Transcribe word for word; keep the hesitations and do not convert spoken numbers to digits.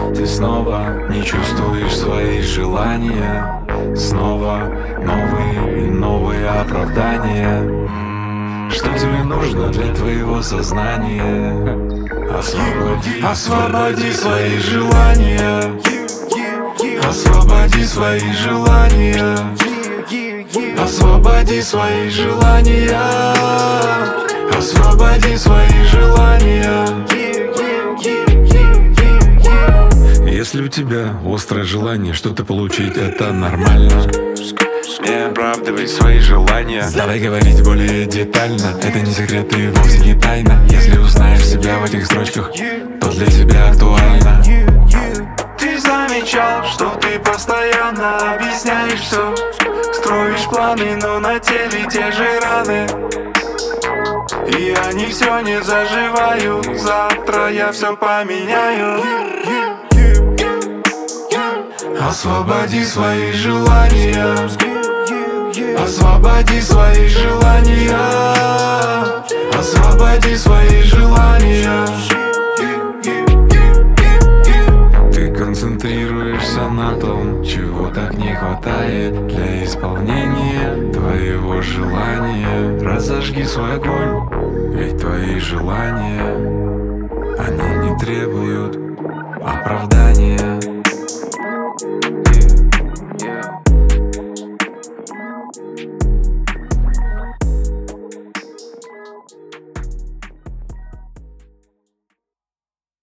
Ты снова не чувствуешь свои желания. Снова новые и новые оправдания. Что тебе нужно для твоего сознания? Освободи, освободи свои желания. Освободи свои желания. Освободи свои желания. Освободи свои желания. Если у тебя острое желание что-то получить, это нормально. Не оправдывай свои желания. Давай говорить более детально. Это не секрет и вовсе не тайна. Если узнаешь себя в этих строчках, то для тебя актуально. Ты замечал, что ты постоянно объясняешь все. Строишь планы, но на теле те же раны. И они все не заживают. Завтра я все поменяю. Освободи свои желания. Освободи свои желания. Освободи свои желания. Ты концентрируешься на том, чего так не хватает для исполнения твоего желания. Разожги свой огонь, ведь твои желания, они не требуют оправдания.